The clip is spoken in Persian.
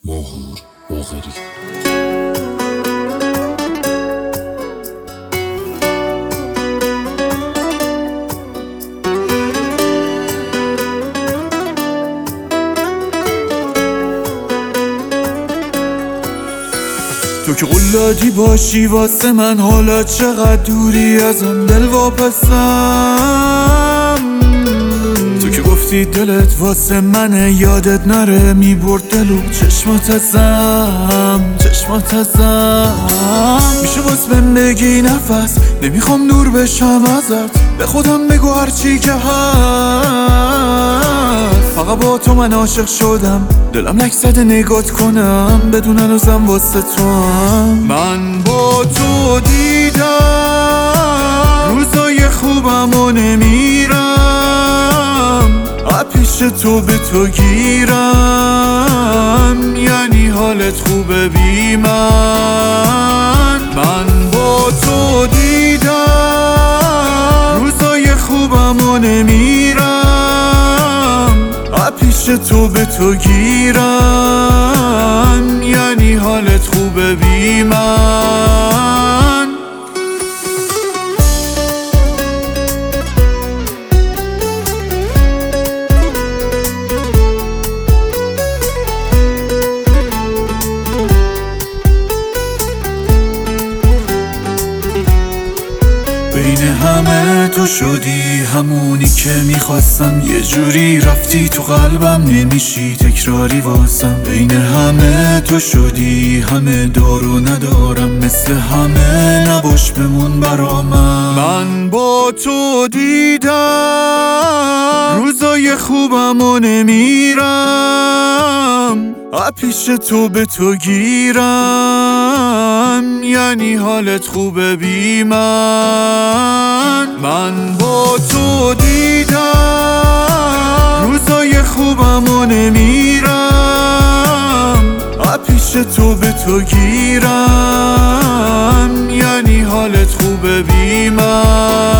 ماهور باقری. تو که قلادی باشی واسه من، حالا چقدر دوری ازم دل واپسم. تو که گفتی دلت واسه منه، یادت نره میبرد دلو چشمات ازم. میشه باز بهم بگی نفس، نمیخوام دور بشم ازت، به خودم بگو هرچی که هست. فقط با تو من عاشق شدم، دلم لک زده نگات کنم، بدون هنوزم واسه تو هم. من با تو دیدم روزای خوبم و نمیرم، پیش تو به تو گیرم، یعنی حالت خوبه بی من. من با تو دیدم روزای خوبم و نمیرم، پیش تو به تو گیرم، یعنی حالت خوبه بی من. بین همه تو شدی همونی که میخواستم، یه جوری رفتی تو قلبم، نمیشی تکراری واسم. بین همه تو شدی همه دارو ندارم، مثل همه نباش بمون برا من با تو دیدم روزای خوبم و نمیرم، پیش تو به تو گیرم، یعنی حالت خوبه بی من. من با تو دیدم روزای خوبم و نمیرم، پیش تو به تو گیرم، یعنی حالت خوبه بی من.